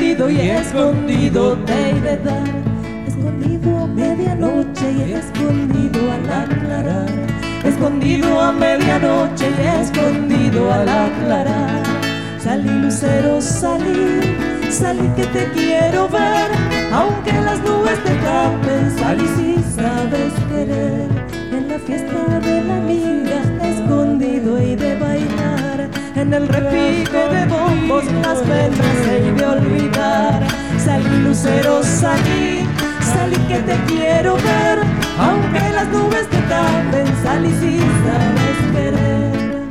perdido y escondido te he de dar. Escondido a medianoche y escondido al aclarar. Escondido a medianoche y escondido al aclarar. Salí, lucero, salí, salí que te quiero ver. Aunque las nubes te tapen, salí si sabes querer. En la fiesta de la amiga, escondido y de bailar. En el repique de bombos, las penas he de olvidar. Salí, lucero, salí, salí que te quiero ver. Aunque las nubes te tapen, salí si sabes querer.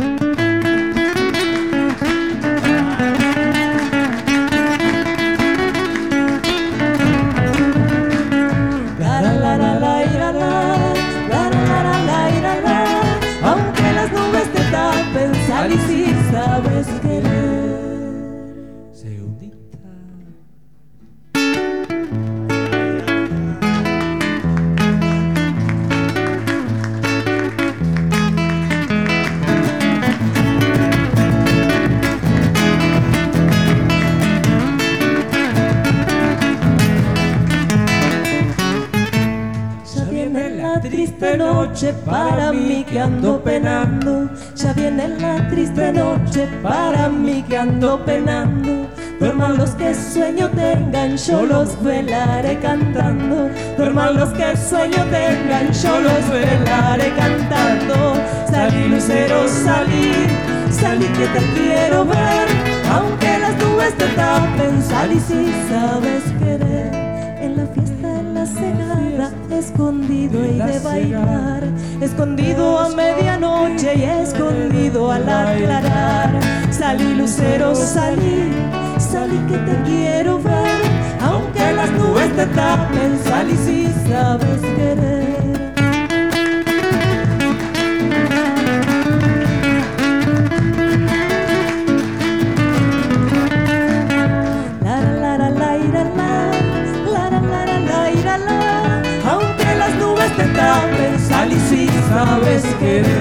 Aunque las nubes te tapen, salí si sabes querer. Segundita. Ya viene la triste noche para mí que ando penando. Ya viene la triste noche para mí que ando penando. Duerman los que sueño tengan, yo los velaré cantando. Duerman los que sueño tengan, yo los velaré cantando. Salí, lucero, salí, salí que te quiero ver. Aunque las nubes te tapen, salí si sabes querer. En la fiesta, en la cegada, escondido y de bailar. Escondido a medianoche y escondido al aclarar. Salí, lucero, salí, salí que te quiero ver. Aunque las nubes te tapen, salí si sabes querer. Aunque las nubes te tapen, salí si sabes querer.